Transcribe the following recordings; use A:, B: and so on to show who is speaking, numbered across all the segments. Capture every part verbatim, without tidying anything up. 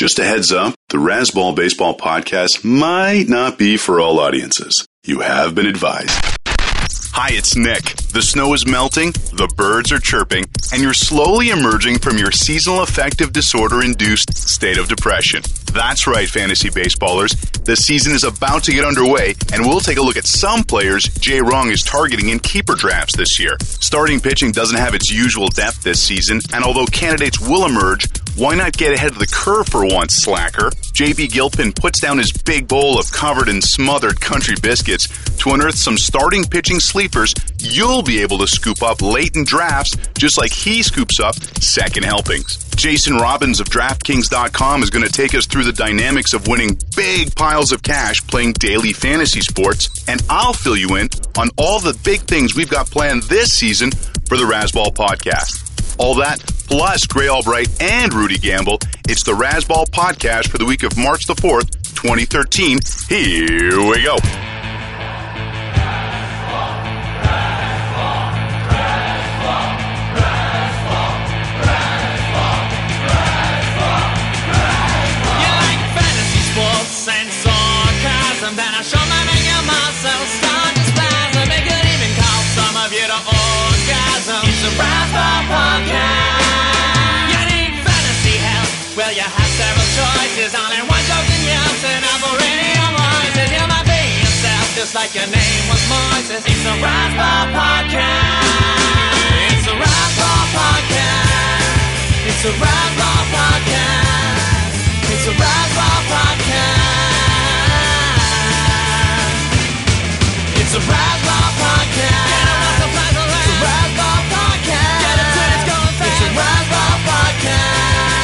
A: Just a heads up, the Razzball Baseball Podcast might not be for all audiences. You have been advised. Hi, it's Nick. The snow is melting, the birds are chirping, and you're slowly emerging from your seasonal affective disorder-induced state of depression. That's right, fantasy baseballers. The season is about to get underway, and we'll take a look at some players Jay Rong is targeting in keeper drafts this year. Starting pitching doesn't have its usual depth this season, and although candidates will emerge, why not get ahead of the curve for once, slacker? J B Gilpin puts down his big bowl of covered and smothered country biscuits to unearth some starting pitching sleepers you'll be able to scoop up late in drafts just like he scoops up second helpings. Jason Robbins of DraftKings dot com is going to take us through the dynamics of winning big piles of cash playing daily fantasy sports, and I'll fill you in on all the big things we've got planned this season for the Razzball Podcast. All that, plus Gray Albright and Rudy Gamble. It's the Razzball Podcast for the week of March the fourth, twenty thirteen. Here we go.
B: Well, you have several choices, only one chosen yes, and I'm already on voices. You might be yourself, just like your name was Moises. It's a Razzball Podcast. It's a Razzball Podcast. It's a Razzball Podcast. It's a Razzball Podcast. It's a Razzball Podcast. Get a Razzball Podcast. It's a Razzball Podcast. Get it to it's going fast. It's a Razzball Podcast.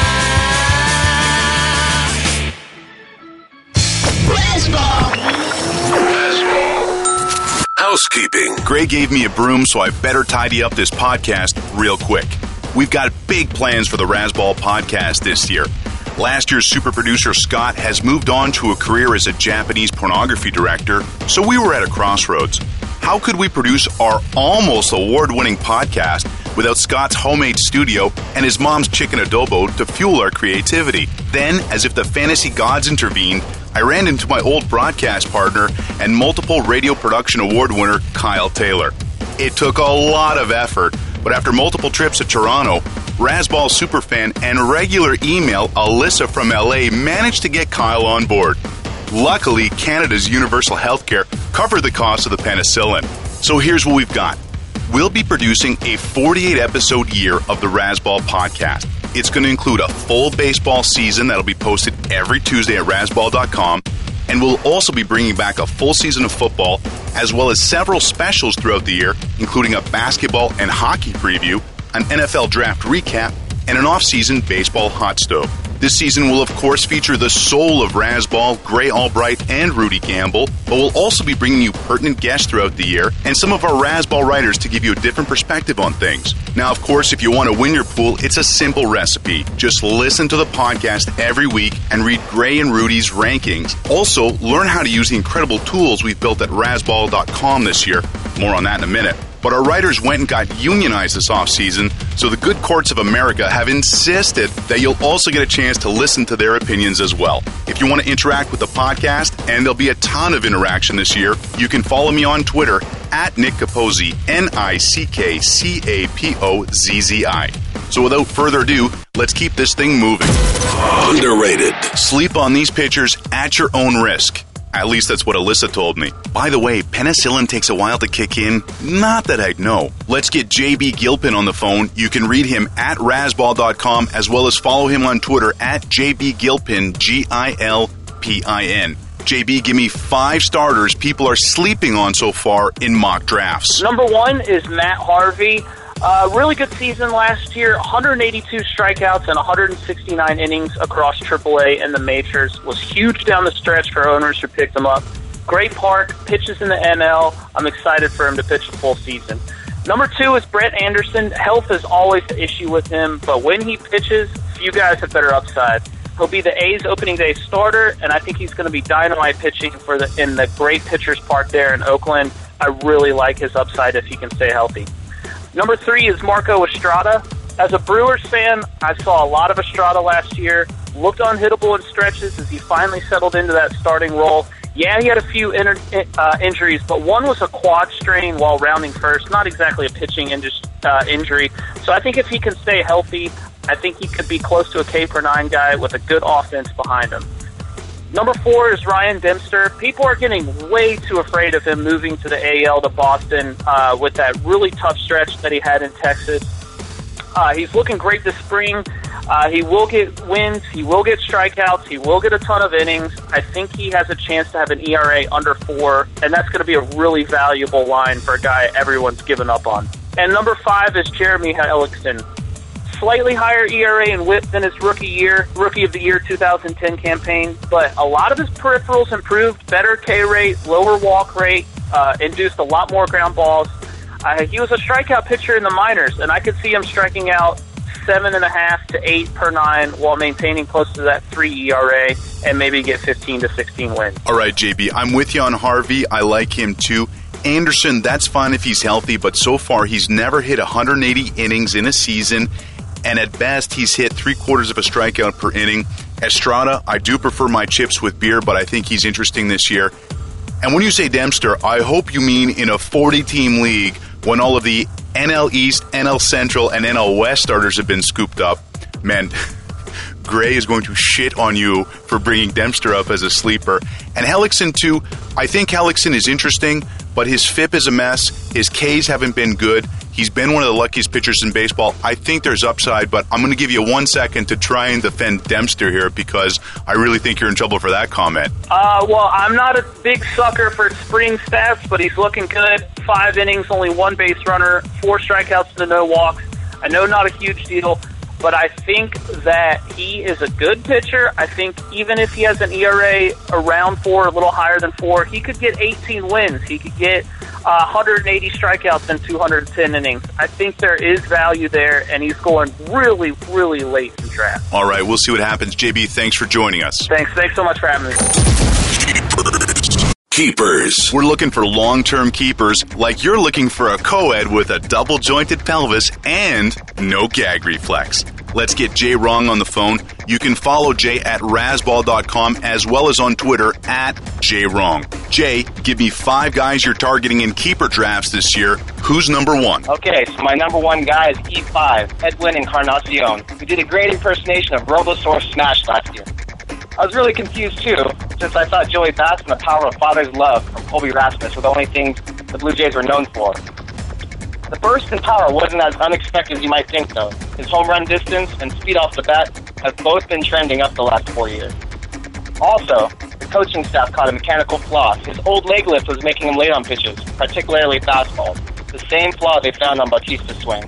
A: Housekeeping. Gray gave me a broom, so I better tidy up this podcast real quick. We've got big plans for the Razzball Podcast this year. Last year's super producer Scott has moved on to a career as a Japanese pornography director, so we were at a crossroads. How could we produce our almost award-winning podcast without Scott's homemade studio and his mom's chicken adobo to fuel our creativity? Then, as if the fantasy gods intervened, I ran into my old broadcast partner and multiple radio production award winner, Kyle Taylor. It took a lot of effort, but after multiple trips to Toronto, Razzball superfan and regular email Alyssa from L A managed to get Kyle on board. Luckily, Canada's universal healthcare covered the cost of the penicillin. So here's what we've got. We'll be producing a forty-eight episode year of the Razzball Podcast. It's going to include a full baseball season that'll be posted every Tuesday at Razzball dot com, and we'll also be bringing back a full season of football, as well as several specials throughout the year, including a basketball and hockey preview, an N F L draft recap, and an off-season baseball hot stove. This season will, of course, feature the soul of Razzball, Gray Albright, and Rudy Gamble, but we'll also be bringing you pertinent guests throughout the year and some of our Razzball writers to give you a different perspective on things. Now, of course, if you want to win your pool, it's a simple recipe. Just listen to the podcast every week and read Gray and Rudy's rankings. Also, learn how to use the incredible tools we've built at Razzball dot com this year. More on that in a minute. But our writers went and got unionized this offseason, so the good courts of America have insisted that you'll also get a chance to listen to their opinions as well. If you want to interact with the podcast, and there'll be a ton of interaction this year, you can follow me on Twitter at Nick Capozzi, N I C K C A P O Z Z I. So without further ado, let's keep this thing moving. Underrated. Sleep on these pitchers at your own risk. At least that's what Alyssa told me. By the way, penicillin takes a while to kick in. Not that I'd know. Let's get J B Gilpin on the phone. You can read him at Razzball dot com as well as follow him on Twitter at J B Gilpin, G I L P I N. J B, give me five starters people are sleeping on so far in mock drafts.
C: Number one is Matt Harvey. Uh, really good season last year, one hundred eighty-two strikeouts and one hundred sixty-nine innings across triple A and the majors. Was huge down the stretch for owners who picked him up. Great park, pitches in the N L. I'm excited for him to pitch a full season. Number two is Brett Anderson. Health is always the issue with him, but when he pitches, few guys have better upside. He'll be the A's opening day starter, and I think he's going to be dynamite pitching for the in the great pitchers park there in Oakland. I really like his upside if he can stay healthy. Number three is Marco Estrada. As a Brewers fan, I saw a lot of Estrada last year. Looked unhittable in stretches as he finally settled into that starting role. Yeah, he had a few inter- uh, injuries, but one was a quad strain while rounding first. Not exactly a pitching in- uh, injury. So I think if he can stay healthy, I think he could be close to a K per nine guy with a good offense behind him. Number four is Ryan Dempster. People are getting way too afraid of him moving to the A L to Boston uh, with that really tough stretch that he had in Texas. Uh, he's looking great this spring. Uh, he will get wins. He will get strikeouts. He will get a ton of innings. I think he has a chance to have an E R A under four, and that's going to be a really valuable line for a guy everyone's given up on. And number five is Jeremy Hellickson. Slightly higher E R A and whip than his rookie year, rookie of the year two thousand ten campaign, but a lot of his peripherals improved, better K rate, lower walk rate, uh, induced a lot more ground balls. Uh, he was a strikeout pitcher in the minors, and I could see him striking out seven and a half to eight per nine while maintaining close to that three E R A and maybe get fifteen to sixteen wins.
A: All right, J B, I'm with you on Harvey. I like him too. Anderson, that's fine if he's healthy, but so far he's never hit one hundred eighty innings in a season, and at best he's hit three quarters of a strikeout per inning. Estrada, I do prefer my chips with beer, but I think he's interesting this year. And when you say Dempster, I hope you mean in a forty-team league when all of the N L East, N L Central, and N L West starters have been scooped up. Man, Gray is going to shit on you for bringing Dempster up as a sleeper. And Hellickson, too. I think Hellickson is interesting, but his F I P is a mess. His Ks haven't been good. He's been one of the luckiest pitchers in baseball. I think there's upside, but I'm going to give you one second to try and defend Dempster here because I really think you're in trouble for that comment.
C: Uh, well, I'm not a big sucker for spring stats, but he's looking good. Five innings, only one base runner, four strikeouts to no walks. I know not a huge deal, but I think that he is a good pitcher. I think even if he has an E R A around four, a little higher than four, he could get eighteen wins. He could get uh, one hundred eighty strikeouts in two hundred ten innings. I think there is value there, and he's going really, really late in the draft.
A: All right, we'll see what happens. J B, thanks for joining us.
C: Thanks. Thanks so much for having me.
A: Keepers. We're looking for long-term keepers like you're looking for a co-ed with a double-jointed pelvis and no gag reflex. Let's get Jay Wrong on the phone. You can follow Jay at Razzball dot com as well as on Twitter at Jay Wrong. Jay, give me five guys you're targeting in keeper drafts this year. Who's number one?
D: Okay, so my number one guy is E five, Edwin Encarnacion, who did a great impersonation of Robosaur Smash last year. I was really confused, too, since I thought Joey Bats and the power of father's love from Colby Rasmus were the only things the Blue Jays were known for. The burst and power wasn't as unexpected as you might think, though. His home run distance and speed off the bat have both been trending up the last four years. Also, the coaching staff caught a mechanical flaw. His old leg lift was making him late on pitches, particularly fastballs, the same flaw they found on Bautista's swing.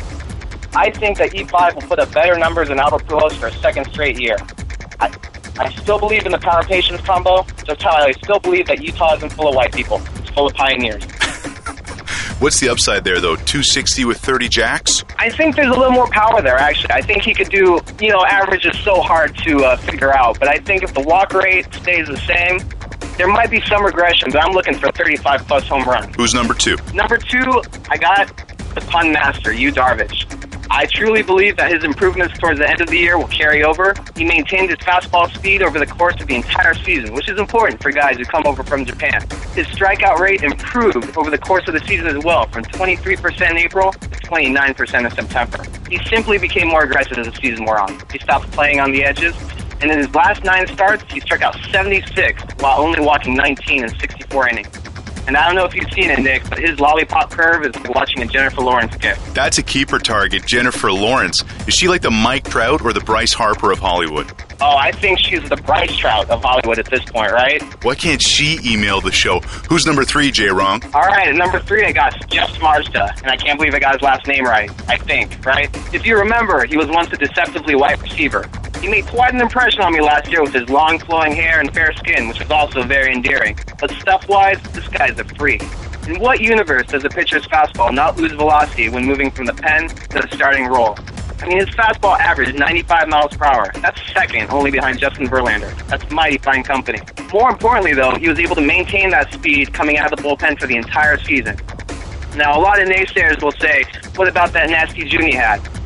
D: I think that E five will put up better numbers than Albert Pujols for a second straight year. I, I still believe in the power-patience combo, just how I still believe that Utah isn't full of white people. It's full of pioneers.
A: What's the upside there, though? two sixty with thirty jacks?
D: I think there's a little more power there, actually. I think he could do, you know, average is so hard to uh, figure out, but I think if the walk rate stays the same, there might be some regression, but I'm looking for thirty-five plus home run.
A: Who's number two?
D: Number two, I got the pun master, Yu Darvish. I truly believe that his improvements towards the end of the year will carry over. He maintained his fastball speed over the course of the entire season, which is important for guys who come over from Japan. His strikeout rate improved over the course of the season as well, from twenty-three percent in April to twenty-nine percent in September. He simply became more aggressive as the season wore on. He stopped playing on the edges, and in his last nine starts, he struck out seventy-six while only walking nineteen in sixty-four innings. And I don't know if you've seen it, Nick, but his lollipop curve is like watching a Jennifer Lawrence gift.
A: That's a keeper target, Jennifer Lawrence. Is she like the Mike Trout or the Bryce Harper of Hollywood?
D: Oh, I think she's the Bryce Trout of Hollywood at this point, right?
A: Why can't she email the show? Who's number three, Jay Wrong?
D: All right, at number three, I got Jeff Marzda, and I can't believe I got his last name right, I think, right? If you remember, he was once a deceptively white receiver. He made quite an impression on me last year with his long flowing hair and fair skin, which was also very endearing. But stuff-wise, this guy's a freak. In what universe does a pitcher's fastball not lose velocity when moving from the pen to the starting role? I mean, his fastball averaged ninety-five miles per hour. That's second, only behind Justin Verlander. That's mighty fine company. More importantly, though, he was able to maintain that speed coming out of the bullpen for the entire season. Now, a lot of naysayers will say, what about that nasty June he had?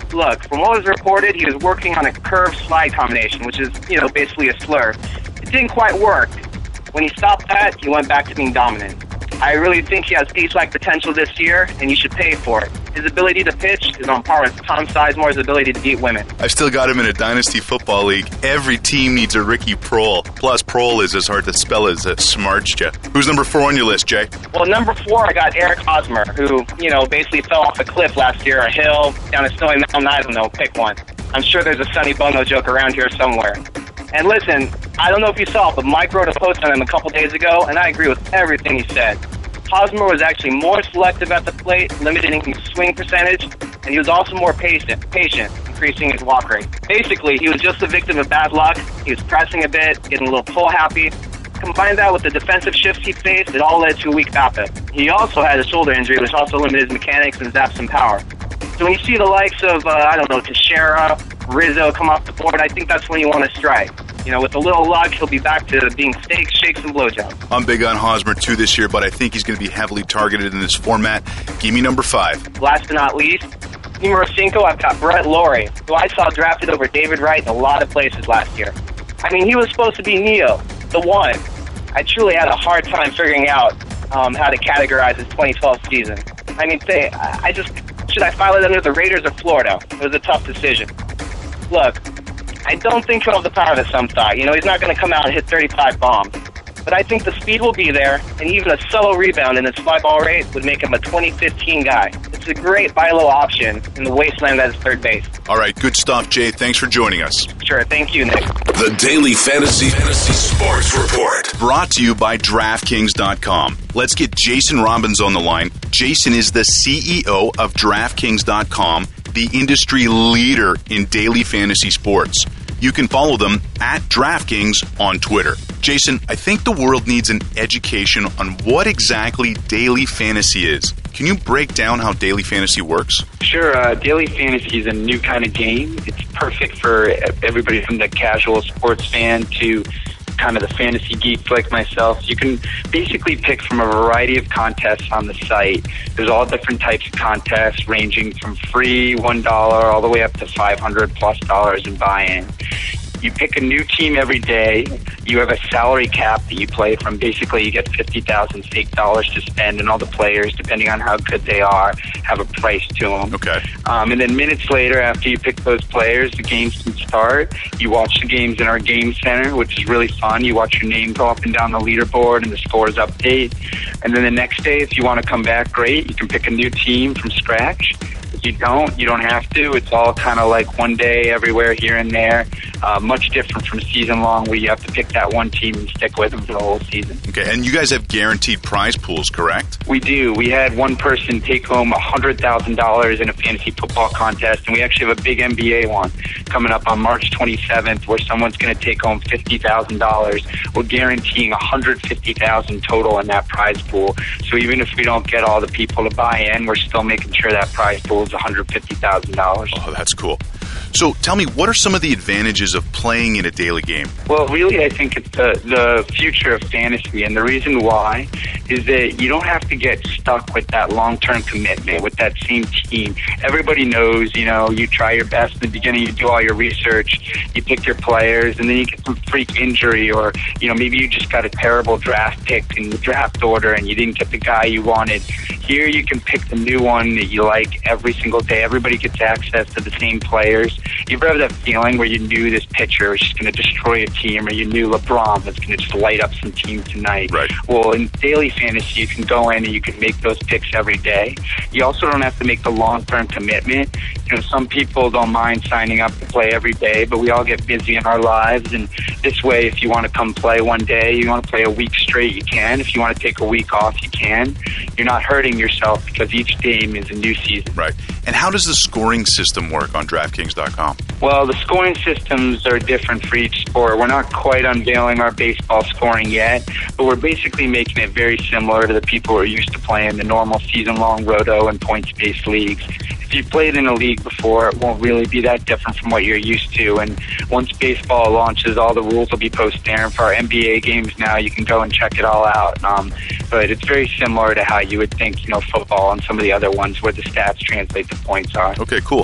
D: Look, from what was reported, he was working on a curve slide combination, which is, you know, basically a slur. It didn't quite work. When he stopped that, he went back to being dominant. I really think he has ace-like potential this year, and you should pay for it. His ability to pitch is on par with Tom Sizemore's ability to beat women.
A: I've still got him in a Dynasty Football League. Every team needs a Ricky Proehl. Plus, Proehl is as hard to spell as uh, Smartja. Who's number four on your list, Jay?
D: Well, number four, I got Eric Hosmer, who, you know, basically fell off a cliff last year, a hill, down a snowy mountain, I don't know, pick one. I'm sure there's a Sonny Bono joke around here somewhere. And listen, I don't know if you saw it, but Mike wrote a post on him a couple days ago, and I agree with everything he said. Hosmer was actually more selective at the plate, limiting his swing percentage, and he was also more patient, patient, increasing his walk rate. Basically, he was just a victim of bad luck. He was pressing a bit, getting a little pull happy. Combine that with the defensive shifts he faced, it all led to a weak BABIP. He also had a shoulder injury, which also limited his mechanics and zapped some power. So when you see the likes of, uh, I don't know, Teixeira, Rizzo come off the board, I think that's when you want to strike. You know, with a little luck, he'll be back to being steaks, shakes, and blowjobs.
A: I'm big on Hosmer, too, this year, but I think he's going to be heavily targeted in this format. Give me number five.
D: Last but not least, numero cinco, I've got Brett Laurie, who I saw drafted over David Wright in a lot of places last year. I mean, he was supposed to be Neo, the one. I truly had a hard time figuring out um, how to categorize his twenty twelve season. I mean, say, I just, should I file it under the Raiders or Florida? It was a tough decision. Look, I don't think he'll have the power that some thought. You know, he's not going to come out and hit thirty-five bombs. But I think the speed will be there, and even a solo rebound in his fly ball rate would make him a twenty fifteen guy. It's a great buy low option in the wasteland that is third base.
A: All right, good stuff, Jay. Thanks for joining us.
D: Sure, thank you, Nick.
E: The Daily Fantasy Fantasy Sports Report.
A: Brought to you by DraftKings dot com. Let's get Jason Robbins on the line. Jason is the C E O of DraftKings dot com, the industry leader in daily fantasy sports. You can follow them at DraftKings on Twitter. Jason, I think the world needs an education on what exactly daily fantasy is. Can you break down how daily fantasy works?
F: Sure. Uh, daily fantasy is a new kind of game. It's perfect for everybody from the casual sports fan to kind of the fantasy geeks like myself. You can basically pick from a variety of contests on the site. There's all different types of contests ranging from free one dollar all the way up to five hundred plus dollars in buy-in. You pick a new team every day. You have a salary cap that you play from. Basically, you get fifty thousand fake dollars to spend, and all the players, depending on how good they are, have a price to them.
A: Okay.
F: Um, and then minutes later, after you pick those players, the games can start. You watch the games in our game center, which is really fun. You watch your name go up and down the leaderboard, and the scores update. And then the next day, if you want to come back, great. You can pick a new team from scratch. If you don't, you don't have to. It's all kind of like one day everywhere here and there. Uh, much different from season long where you have to pick that one team and stick with them for the whole season.
A: Okay, and you guys have guaranteed prize pools, correct?
F: We do. We had one person take home one hundred thousand dollars in a fantasy football contest, and we actually have a big N B A one coming up on March twenty-seventh where someone's going to take home fifty thousand dollars. We're guaranteeing one hundred fifty thousand dollars total in that prize pool. So even if we don't get all the people to buy in, we're still making sure that prize pool is one hundred fifty thousand dollars.
A: Oh, that's cool. So tell me, what are some of the advantages of playing in a daily game?
F: Well, really, I think it's the, the future of fantasy, and the reason why is that you don't have to get stuck with that long-term commitment with that same team. Everybody knows, you know, you try your best in the beginning, you do all your research, you pick your players, and then you get some freak injury, or, you know, maybe you just got a terrible draft pick in the draft order and you didn't get the guy you wanted. Here you can pick the new one that you like every single day. Everybody gets access to the same players. You ever have that feeling where you knew this pitcher was just going to destroy a team, or you knew LeBron was going to just light up some team tonight?
A: Right.
F: Well, in daily fantasy, you can go in and you can make those picks every day. You also don't have to make the long-term commitment. You know, some people don't mind signing up to play every day, but we all get busy in our lives, and this way, if you want to come play one day, you want to play a week straight, you can. If you want to take a week off, you can. You're not hurting yourself because each game is a new season.
A: Right. And how does the scoring system work on DraftKings dot com?
F: Well, the scoring systems are different for each sport. We're not quite unveiling our baseball scoring yet, but we're basically making it very similar to the people who are used to playing the normal season-long roto and points-based leagues. If you've played in a league before, it won't really be that different from what you're used to. And once baseball launches, all the rules will be posted there. And for our N B A games now, you can go and check it all out. Um, but it's very similar to how you would think, you know, football and some of the other ones where the stats translate to points are.
A: Okay, cool.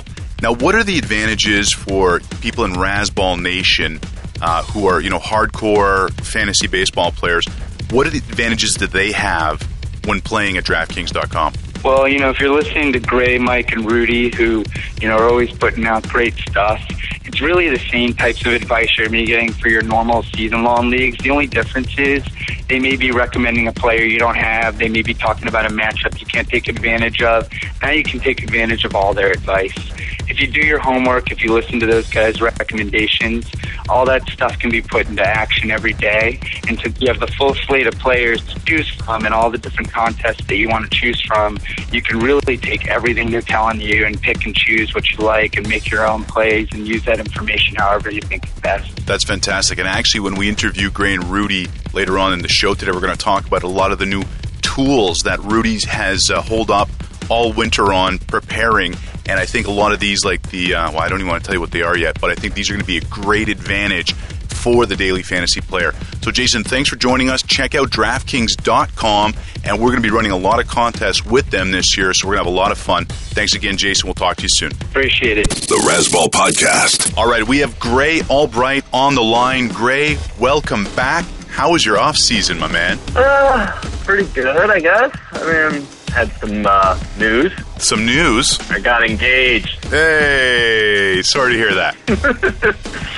A: Now, what are the advantages for people in Razzball Nation uh, who are, you know, hardcore fantasy baseball players? What are the advantages that they have when playing at DraftKings dot com?
F: Well, you know, if you're listening to Gray, Mike, and Rudy, who, you know, are always putting out great stuff, it's really the same types of advice you're going to be getting for your normal season-long leagues. The only difference is they may be recommending a player you don't have. They may be talking about a matchup you can't take advantage of. Now you can take advantage of all their advice. If you do your homework, if you listen to those guys' recommendations, all that stuff can be put into action every day. And so you have the full slate of players to choose from and all the different contests that you want to choose from. You can really take everything they're telling you and pick and choose what you like and make your own plays and use that information however you think is best.
A: That's fantastic. And actually, when we interview Gray and Rudy later on in the show today, we're going to talk about a lot of the new tools that Rudy has uh, holed up all winter on preparing. And I think a lot of these, like the, uh, well, I don't even want to tell you what they are yet, but I think these are going to be a great advantage for the daily fantasy player. So, Jason, thanks for joining us. Check out DraftKings dot com, and we're going to be running a lot of contests with them this year, so we're going to have a lot of fun. Thanks again, Jason. We'll talk to you soon.
F: Appreciate it.
E: The Razzball Podcast.
A: All right, we have Gray Albright on the line. Gray, welcome back. How was your off season, my man?
G: Uh, pretty good, I guess. I mean, had some uh, news.
A: Some news?
G: I got engaged.
A: Hey, sorry to hear that.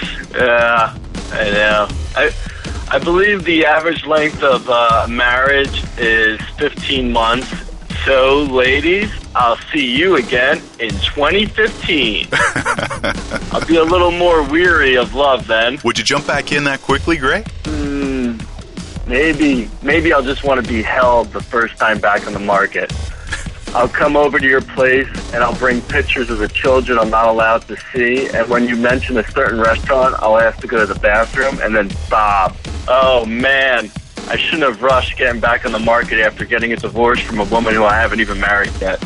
G: Yeah, I know. I I believe the average length of uh, marriage is fifteen months. So, ladies, I'll see you again in twenty fifteen. I'll be a little more weary of love then.
A: Would you jump back in that quickly, Gray?
G: Mm, maybe. Maybe I'll just want to be held the first time back on the market. I'll come over to your place, and I'll bring pictures of the children I'm not allowed to see. And when you mention a certain restaurant, I'll ask to go to the bathroom, and then Bob. Oh, man. I shouldn't have rushed getting back on the market after getting a divorce from a woman who I haven't even married yet.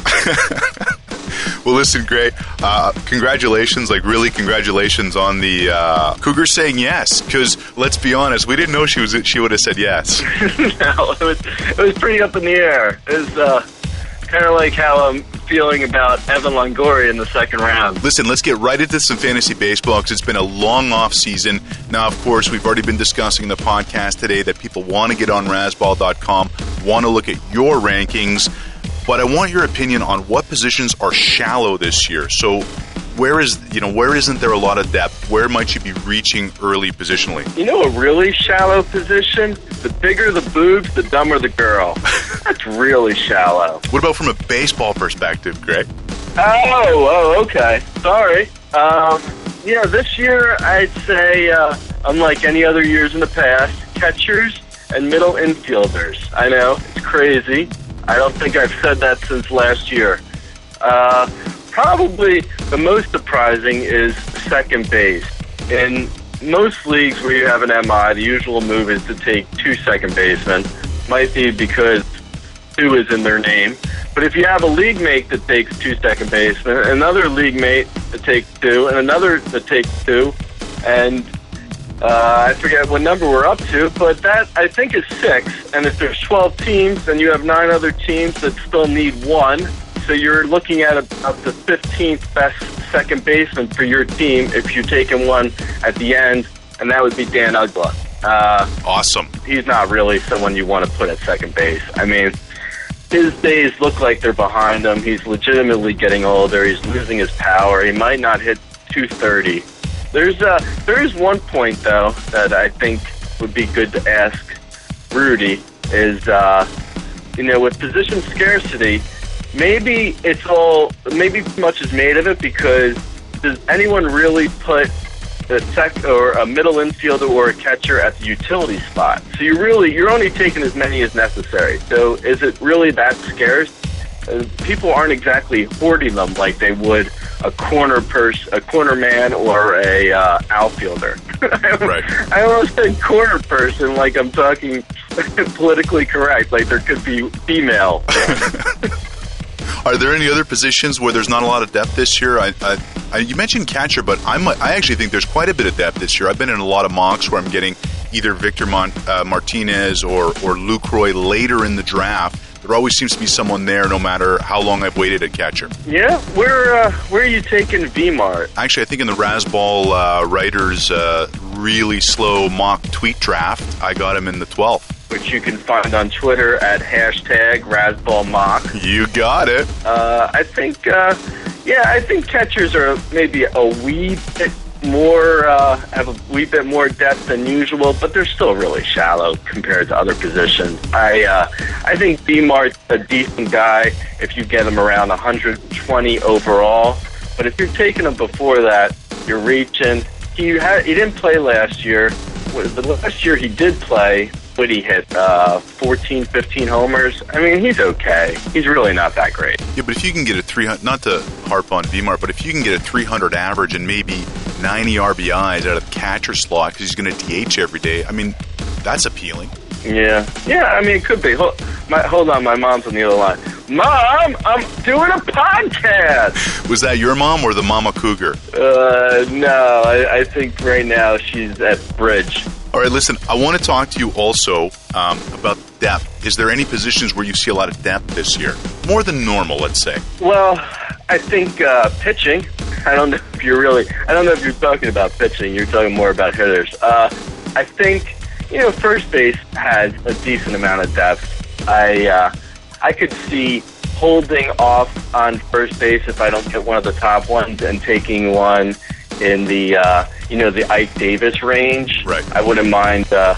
A: Well, listen, Gray, uh, congratulations, like really congratulations on the uh, Cougar saying yes, because let's be honest, we didn't know she was she would have said yes.
G: No, it was, it was pretty up in the air. It was uh, kind of like how I'm feeling about Evan Longoria in the second round.
A: Listen, let's get right into some fantasy baseball because it's been a long off season. Now, of course, we've already been discussing in the podcast today that people want to get on Razzball dot com, want to look at your rankings, but I want your opinion on what positions are shallow this year. So where is, you know, where isn't there a lot of depth? Where might you be reaching early positionally?
G: You know a really shallow position? The bigger the boobs, the dumber the girl. That's really shallow.
A: What about from a baseball perspective, Greg?
G: Oh, oh, okay. Sorry. Um, you know, this year I'd say, uh, unlike any other years in the past, catchers and middle infielders. I know, it's crazy. I don't think I've said that since last year. Uh, probably the most surprising is second base. In most leagues where you have an M I, the usual move is to take two second basemen. Might be because two is in their name. But if you have a league mate that takes two second basemen, another league mate that takes two, and another that takes two, and uh, I forget what number we're up to, but that, I think, is six. And if there's twelve teams, then you have nine other teams that still need one. So you're looking at about the fifteenth best second baseman for your team if you're taking one at the end, and that would be Dan Uggla. Uh,
A: awesome.
G: He's not really someone you want to put at second base. I mean, his days look like they're behind him. He's legitimately getting older. He's losing his power. He might not hit two thirty. There's uh, there is one point, though, that I think would be good to ask Rudy is, uh, you know, with position scarcity, maybe it's all, maybe too much is made of it because does anyone really put a sec or a middle infielder or a catcher at the utility spot? So you really, you're only taking as many as necessary. So is it really that scarce? Uh, people aren't exactly hoarding them like they would a corner pers- a corner man or a uh, outfielder.
A: Right.
G: I almost said corner person like I'm talking politically correct, like there could be female.
A: Are there any other positions where there's not a lot of depth this year? I, I, I, you mentioned catcher, but I'm, I actually think there's quite a bit of depth this year. I've been in a lot of mocks where I'm getting either Victor Mon, uh, Martinez or, or Lucroy later in the draft There always seems to be someone there no matter how long I've waited at catcher.
G: Yeah, where uh, where are you taking V-Mart?
A: Actually, I think in the Razzball uh, Writers uh, really slow mock tweet draft, I got him in the twelfth.
G: Which you can find on Twitter at hashtag RazzballMock.
A: You got it.
G: Uh, I think, uh, yeah, I think catchers are maybe a wee bit more, uh, have a wee bit more depth than usual, but they're still really shallow compared to other positions. I, uh, I think V-Mart's a decent guy if you get him around one hundred twenty overall, but if you're taking him before that, you're reaching. He had, he didn't play last year. The last year he did play, but he hit uh, fourteen, fifteen homers. I mean, he's okay. He's really not that great.
A: Yeah, but if you can get a three hundred, not to harp on V-Mart, but if you can get a three hundred average and maybe ninety R B Is out of the catcher slot because he's going to D H every day, I mean, that's appealing.
G: Yeah. Yeah, I mean, it could be. Hold, my, hold on, my mom's on the other line. Mom, I'm doing a podcast!
A: Was that your mom or the Mama Cougar?
G: Uh, no, I, I think right now she's at Bridge.
A: All right, listen, I want to talk to you also um, about depth. Is there any positions where you see a lot of depth this year? More than normal, let's say.
G: Well, I think uh, pitching. I don't know if you're really, I don't know if you're talking about pitching. You're talking more about hitters. Uh, I think, you know, first base has a decent amount of depth. I, uh, I could see holding off on first base if I don't get one of the top ones and taking one in the, uh, you know, the Ike Davis range.
A: Right.
G: I wouldn't mind. Uh,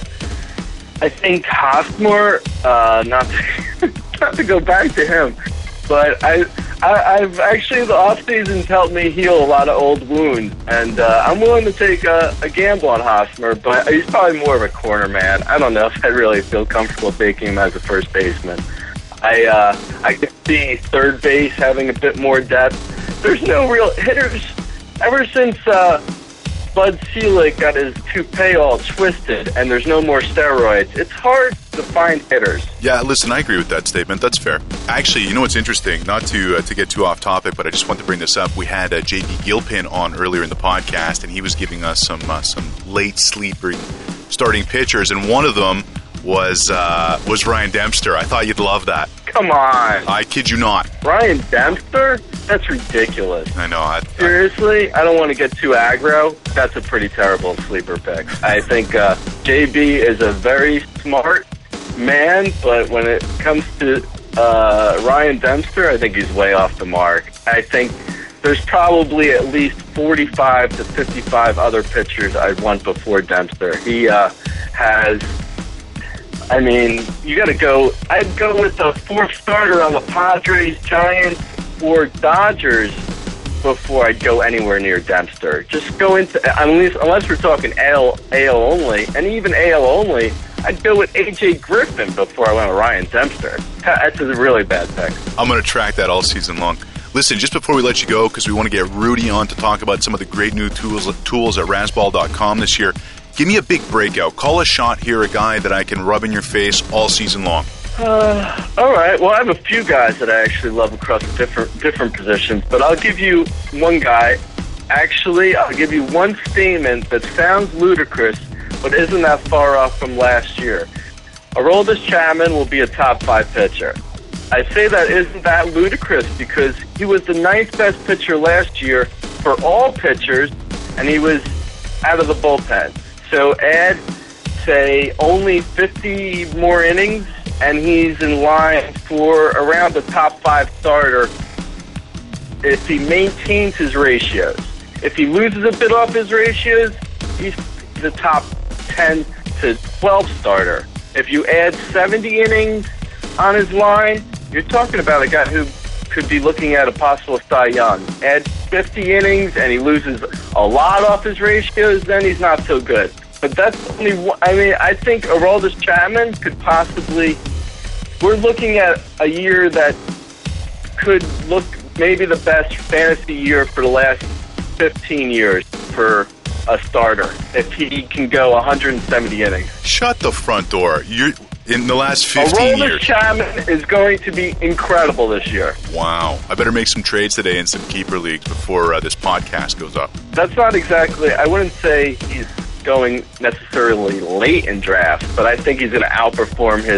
G: I think Hosmer, uh, not to, not to go back to him, but I, I, I've actually, the off season's helped me heal a lot of old wounds, and uh, I'm willing to take a, a gamble on Hosmer, but he's probably more of a corner man. I don't know if I really feel comfortable taking him as a first baseman. I, uh, I could see third base having a bit more depth. There's no real hitters. Ever since uh, Bud Selig got his toupee all twisted and there's no more steroids, it's hard to find hitters.
A: Yeah, listen, I agree with that statement. That's fair. Actually, you know what's interesting? Not to uh, to get too off topic, but I just want to bring this up. We had uh, J B Gilpin on earlier in the podcast, and he was giving us some uh, some late sleeper starting pitchers, and one of them was uh, was Ryan Dempster. I thought you'd love that.
G: Come on.
A: I kid you not.
G: Ryan Dempster? That's ridiculous.
A: I know. I,
G: Seriously? I don't want to get too aggro. That's a pretty terrible sleeper pick. I think uh, J B is a very smart man, but when it comes to uh, Ryan Dempster, I think he's way off the mark. I think there's probably at least forty-five to fifty-five other pitchers I'd want before Dempster. He uh, has... I mean, you got to go. I'd go with the fourth starter on the Padres, Giants, or Dodgers before I'd go anywhere near Dempster. Just go into, unless, unless we're talking A L, A L only, and even A L only, I'd go with A J Griffin before I went with Ryan Dempster. That's a really bad pick.
A: I'm going to track that all season long. Listen, just before we let you go, because we want to get Rudy on to talk about some of the great new tools, tools at Razzball dot com this year, give me a big breakout. Call a shot here, a guy that I can rub in your face all season long.
G: Uh, all right. Well, I have a few guys that I actually love across different different positions, but I'll give you one guy. Actually, I'll give you one statement that sounds ludicrous, but isn't that far off from last year. Aroldis Chapman will be a top five pitcher. I say that isn't that ludicrous because he was the ninth best pitcher last year for all pitchers, and he was out of the bullpen. So add, say, only fifty more innings, and he's in line for around the top five starter if he maintains his ratios. If he loses a bit off his ratios, he's the top ten to twelve starter. If you add seventy innings on his line, you're talking about a guy who could be looking at a possible Cy Young. Add fifty innings and he loses a lot off his ratios, then he's not so good. But that's only one. I mean, I think Aroldis Chapman could possibly, we're looking at a year that could look maybe the best fantasy year for the last fifteen years for a starter if he can go one hundred seventy innings.
A: Shut the front door. You're in the last fifteen
G: Aroldis
A: years.
G: Chapman is going to be incredible this year.
A: Wow. I better make some trades today in some keeper leagues before uh, this podcast goes up.
G: That's not exactly, I wouldn't say he's going necessarily late in drafts, but I think he's going to outperform his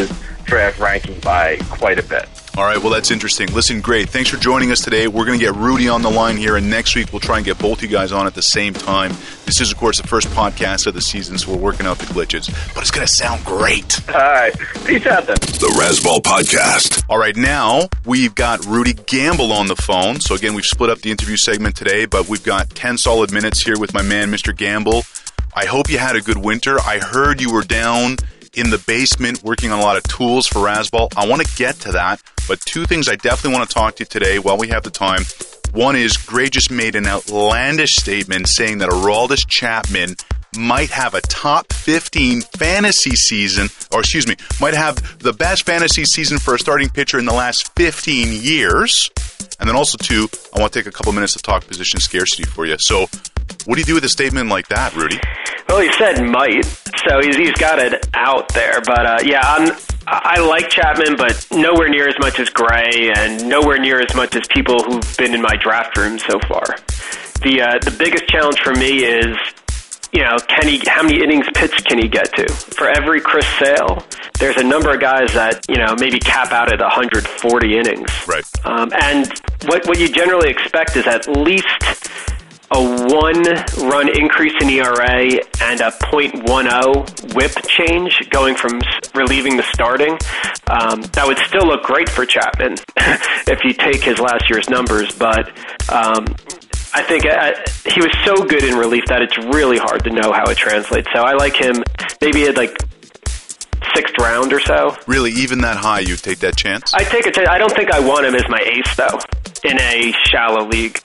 G: draft ranking by quite a bit.
A: All right, well, that's interesting. Listen, great. Thanks for joining us today. We're going to get Rudy on the line here, and next week we'll try and get both you guys on at the same time. This is, of course, the first podcast of the season, so we're working out the glitches. But it's going to sound great.
G: All right. Peace out then.
E: The Razzball Podcast.
A: All right, now we've got Rudy Gamble on the phone. So, again, we've split up the interview segment today, but we've got ten solid minutes here with my man, Mister Gamble. I hope you had a good winter. I heard you were down in the basement working on a lot of tools for Razzball. I want to get to that, but two things I definitely want to talk to you today while we have the time. One is Gray just made an outlandish statement saying that Aroldis Chapman might have a top fifteen fantasy season, or excuse me, might have the best fantasy season for a starting pitcher in the last fifteen years. And then also, two, I want to take a couple minutes to talk position scarcity for you. So what do you do with a statement like that, Rudy?
H: Well, he said might, so he's he's got it out there. But, uh, yeah, I'm, I like Chapman, but nowhere near as much as Gray and nowhere near as much as people who've been in my draft room so far. The uh, the biggest challenge for me is, you know, can he? How many innings pitched can he get to? For every Chris Sale, there's a number of guys that, you know, maybe cap out at one hundred forty innings.
A: Right.
H: Um, and what what you generally expect is at least a one-run increase in E R A and a point one oh whip change going from relieving to starting. Um, that would still look great for Chapman if you take his last year's numbers, but um, I think uh, he was so good in relief that it's really hard to know how it translates. So I like him maybe at like sixth round or so.
A: Really, even that high, you take that chance?
H: I take a chance. I don't think I want him as my ace, though, in a shallow league.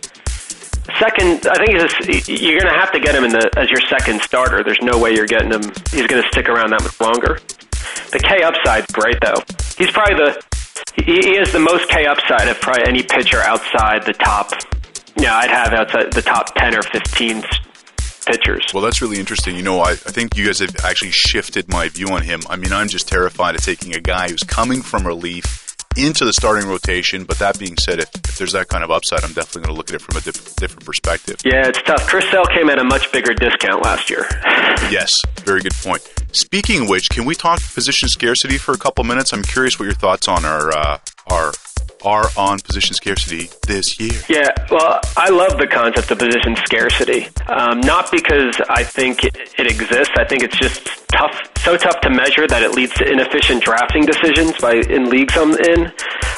H: Second, I think he's, you're going to have to get him in the, as your second starter. There's no way you're getting him. He's going to stick around that much longer. The K upside's great, though. He's probably the he, he is the most K upside of probably any pitcher outside the top. Yeah, I'd have outside the top ten or fifteen pitchers.
A: Well, that's really interesting. You know, I, I think you guys have actually shifted my view on him. I mean, I'm just terrified of taking a guy who's coming from relief into the starting rotation, but that being said, if, if there's that kind of upside, I'm definitely going to look at it from a diff- different perspective.
H: Yeah, it's tough. Chris Sale came at a much bigger discount last year.
A: Yes, very good point. Speaking of which, can we talk position scarcity for a couple minutes? I'm curious what your thoughts on our uh, are are on position scarcity this year.
H: Yeah, well, I love the concept of position scarcity. Um, not because I think it, it exists. I think it's just tough, so tough to measure that it leads to inefficient drafting decisions by in leagues I'm in.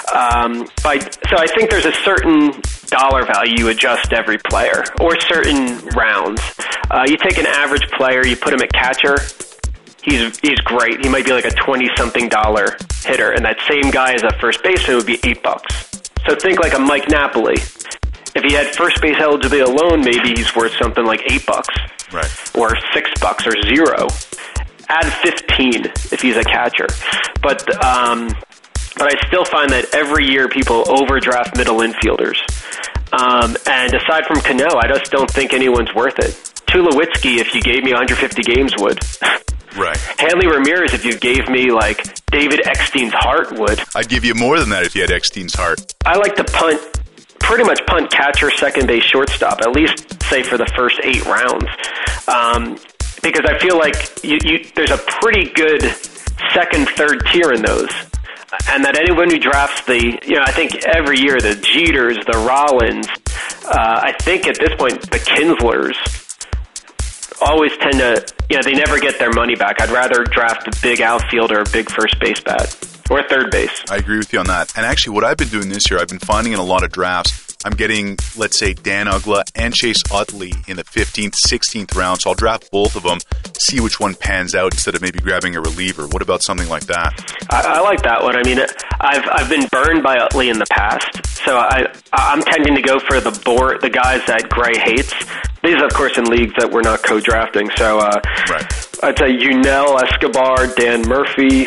H: Um, by, so I think there's a certain dollar value you adjust every player, or certain rounds. Uh, you take an average player, you put him at catcher, he's he's great. He might be like a twenty-something dollar hitter, and that same guy as a first baseman would be eight bucks. So think like a Mike Napoli. If he had first base eligibility alone, maybe he's worth something like eight bucks,
A: right,
H: or six bucks, or zero. Add fifteen if he's a catcher, but um, but I still find that every year people overdraft middle infielders. Um, and aside from Cano, I just don't think anyone's worth it. Tulowitzki, if you gave me one hundred fifty games, would.
A: Right.
H: Hanley Ramirez, if you gave me, like, David Eckstein's heart, would.
A: I'd give you more than that if you had Eckstein's heart.
H: I like to punt, pretty much punt catcher, second base, shortstop, at least, say, for the first eight rounds. Um, because I feel like you, you, there's a pretty good second, third tier in those. And that anyone who drafts the, you know, I think every year, the Jeters, the Rollins, uh, I think at this point, the Kinslers, always tend to, you know, they never get their money back. I'd rather draft a big outfielder, a big first base bat, or third base.
A: I agree with you on that. And actually, what I've been doing this year, I've been finding in a lot of drafts, I'm getting, let's say, Dan Ugla and Chase Utley in the fifteenth, sixteenth round. So I'll draft both of them, see which one pans out instead of maybe grabbing a reliever. What about something like that?
H: I, I like that one. I mean, I've I've been burned by Utley in the past, so I I'm tending to go for the board, the guys that Gray hates. These, of course, in leagues that we're not co-drafting. So uh,
A: right.
H: I'd say Unell, Escobar, Dan Murphy,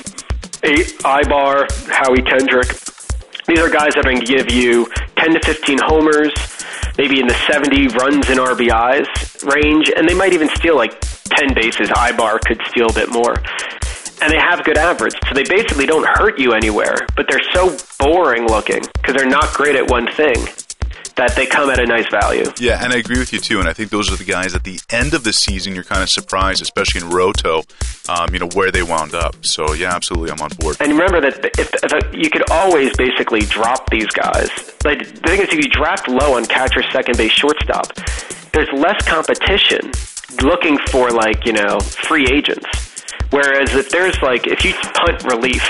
H: Ibar, Howie Kendrick. These are guys that are going to give you ten to fifteen homers, maybe in the seventy runs in R B Is range, and they might even steal like ten bases. Ibar could steal a bit more. And they have good average, so they basically don't hurt you anywhere, but they're so boring looking because they're not great at one thing that they come at a nice value.
A: Yeah, and I agree with you too, and I think those are the guys at the end of the season you're kind of surprised, especially in Roto, um, you know, where they wound up. So, yeah, absolutely, I'm on board.
H: And remember that if, if you could always basically drop these guys. Like, the thing is, if you draft low on catcher, second base, shortstop, there's less competition looking for, like, you know, free agents. Whereas if there's, like, if you punt relief,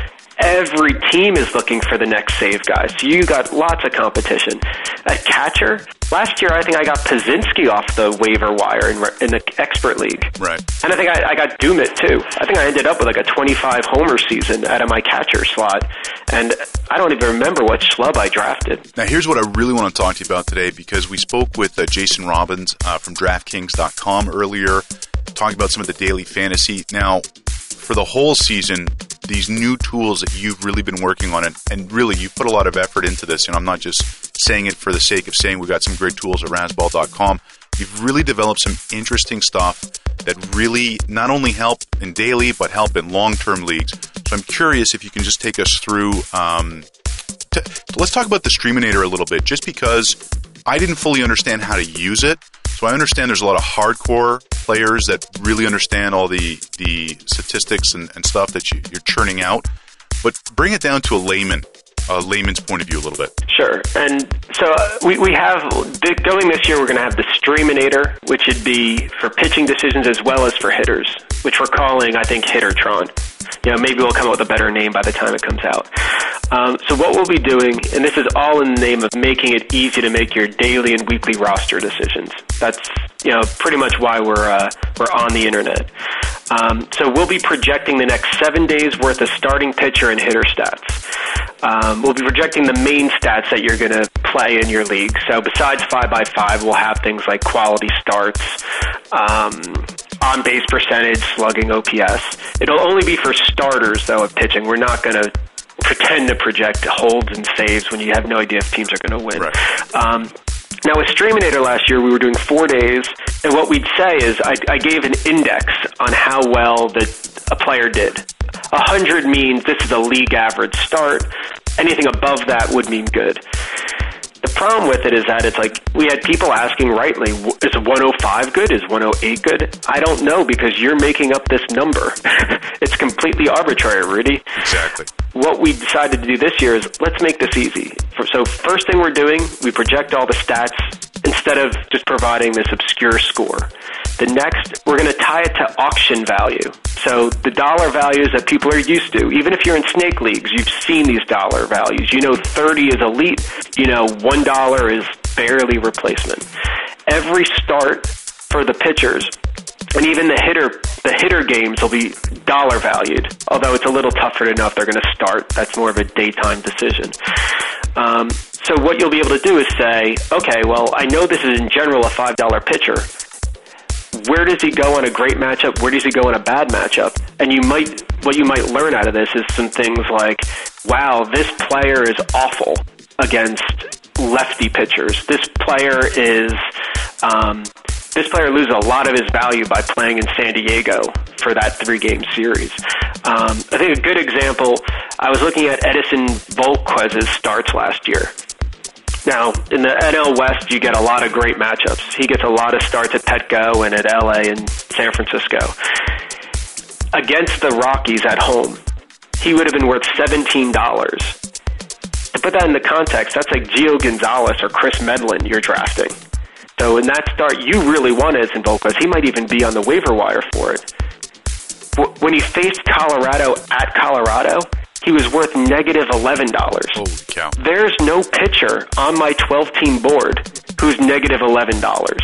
H: every team is looking for the next save guy. So you got lots of competition. At catcher, last year I think I got Pazinski off the waiver wire in, in the expert league.
A: Right.
H: And I think I, I got Doomit too. I think I ended up with like a twenty-five homer season out of my catcher slot. And I don't even remember what schlub I drafted.
A: Now here's what I really want to talk to you about today, because we spoke with uh, Jason Robbins uh, from DraftKings dot com earlier, talking about some of the daily fantasy. Now, for the whole season, these new tools that you've really been working on, and, and really you put a lot of effort into this, and I'm not just saying it for the sake of saying we've got some great tools at razzball dot com. You've really developed some interesting stuff that really not only help in daily, but help in long-term leagues. So I'm curious if you can just take us through, um, to, let's talk about the Streaminator a little bit, just because I didn't fully understand how to use it. So I understand there's a lot of hardcore players that really understand all the the statistics and, and stuff that you, you're churning out. But bring it down to a layman, a layman's point of view a little bit.
H: Sure. And so uh, we, we have, going this year, we're going to have the Streaminator, which would be for pitching decisions as well as for hitters, which we're calling, I think, Hittertron. You know, maybe we'll come up with a better name by the time it comes out. Um, so what we'll be doing, and this is all in the name of making it easy to make your daily and weekly roster decisions. That's, you know, pretty much why we're uh, we're on the internet. Um, so we'll be projecting the next seven days worth of starting pitcher and hitter stats. Um, we'll be projecting the main stats that you're going to play in your league. So besides five by five, we'll have things like quality starts, um, on base percentage, slugging, O P S. It'll only be for starters, though, of pitching. We're not going to pretend to project holds and saves when you have no idea if teams are going to win.
A: Right.
H: Um, now, with Streaminator last year, we were doing four days, and what we'd say is I, I gave an index on how well the, a player did. one hundred means this is a league average start. Anything above that would mean good. The problem with it is that it's like we had people asking rightly, is one oh five good? Is one oh eight good? I don't know, because you're making up this number. It's completely arbitrary, Rudy.
A: Exactly.
H: What we decided to do this year is let's make this easy. So first thing we're doing, we project all the stats instead of just providing this obscure score. The next, we're going to tie it to auction value. So the dollar values that people are used to, even if you're in snake leagues, you've seen these dollar values. You know thirty is elite, you know one dollar is barely replacement. Every start for the pitchers, and even the hitter, the hitter games will be dollar valued, although it's a little tougher to know if they're going to start. That's more of a daytime decision. Um, so what you'll be able to do is say, okay, well, I know this is in general a five dollar pitcher. Where does he go on a great matchup? Where does he go on a bad matchup? And you might, what you might learn out of this is some things like, wow, this player is awful against lefty pitchers. This player is, um, this player loses a lot of his value by playing in San Diego for that three-game series. Um, I think a good example, I was looking at Edison Volquez's starts last year. Now, in the N L West, you get a lot of great matchups. He gets a lot of starts at Petco and at L A and San Francisco. Against the Rockies at home, he would have been worth seventeen dollars. To put that into context, that's like Gio Gonzalez or Chris Medlin you're drafting. So in that start, you really want Edison Volquez. He might even be on the waiver wire for it. When he faced Colorado at Colorado, he was worth negative eleven dollars.
A: Holy cow.
H: There's no pitcher on my twelve-team board who's negative eleven dollars.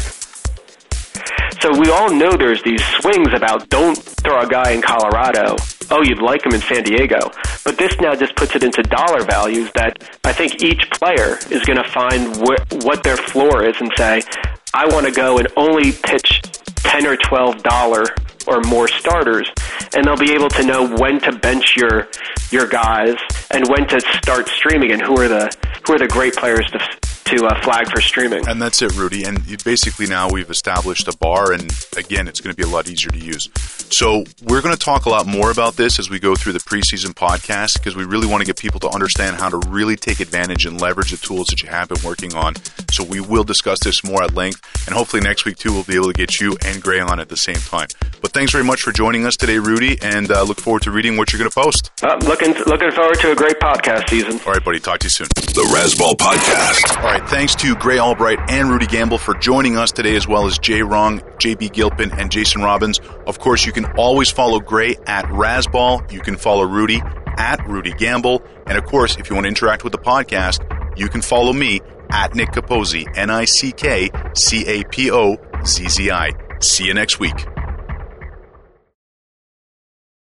H: So we all know there's these swings about don't throw a guy in Colorado. Oh, you'd like him in San Diego. But this now just puts it into dollar values that I think each player is going to find wh- what their floor is and say, I want to go and only pitch ten or twelve dollars or more starters, and they'll be able to know when to bench your your guys and when to start streaming and who are the who are the great players to to uh, flag for streaming.
A: And that's it, Rudy. And you, basically now we've established a bar, and again, it's going to be a lot easier to use. So we're going to talk a lot more about this as we go through the preseason podcast, because we really want to get people to understand how to really take advantage and leverage the tools that you have been working on. So we will discuss this more at length, and hopefully next week too we'll be able to get you and Gray on at the same time. But thanks very much for joining us today, Rudy, and uh, look forward to reading what you're going to post.
H: Uh, looking looking forward to a great podcast season.
A: All right, buddy. Talk to you soon.
E: The Razzball Podcast.
A: All right. Thanks to Gray Albright and Rudy Gamble for joining us today, as well as Jay Rong, J B Gilpin, and Jason Robbins. Of course, you can always follow Gray at Razzball. You can follow Rudy at Rudy Gamble. And of course, if you want to interact with the podcast, you can follow me at Nick Capozzi, N I C K C A P O Z Z I. See you next week.